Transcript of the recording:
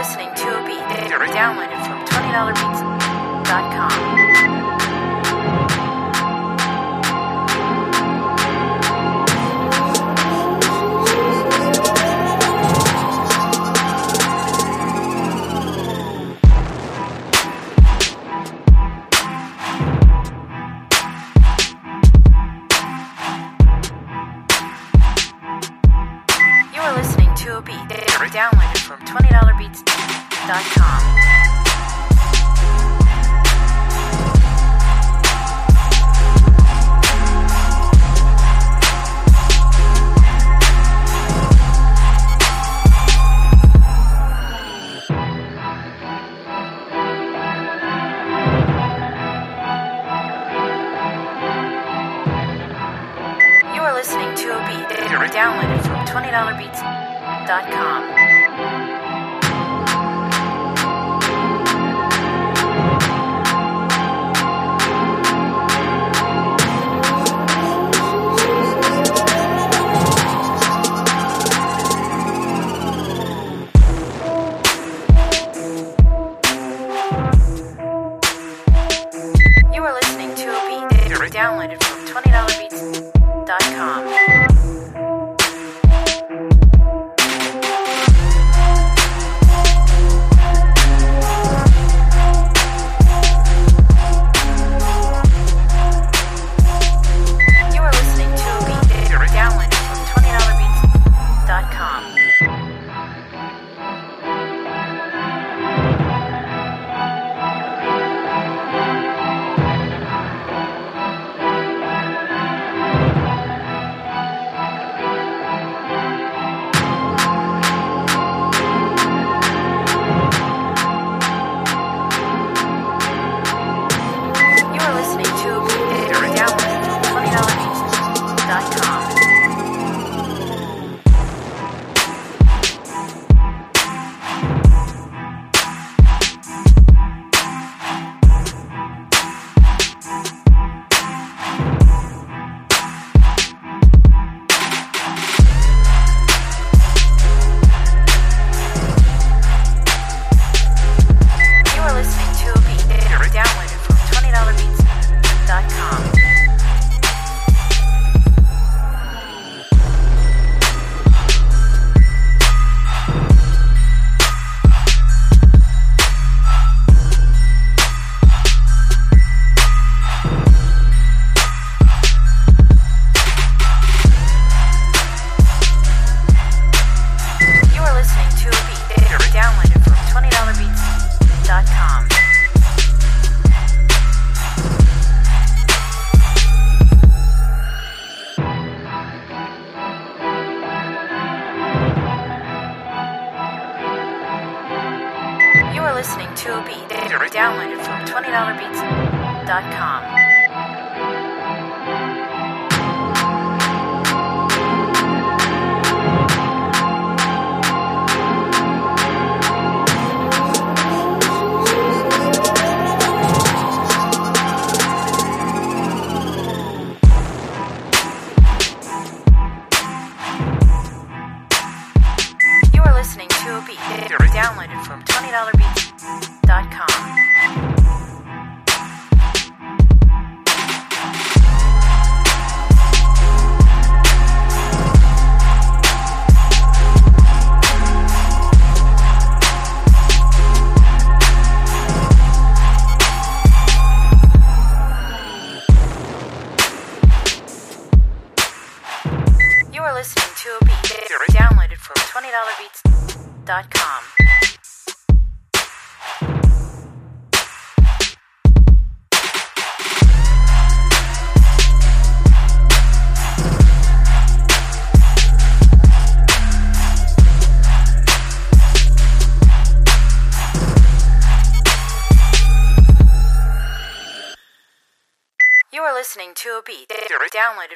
listening to a beat downloaded from $20beats.com. To a beat downloaded from $20beats.com. You are listening to a beat downloaded from $20beats.com. You are listening to a beat downloaded from $20beats.com. You are listening to a beat downloaded from $20beats.com. You are listening to a beat downloaded from $20beats.com. You are listening to a beat downloaded from $20beats.com. You are listening to a beat downloaded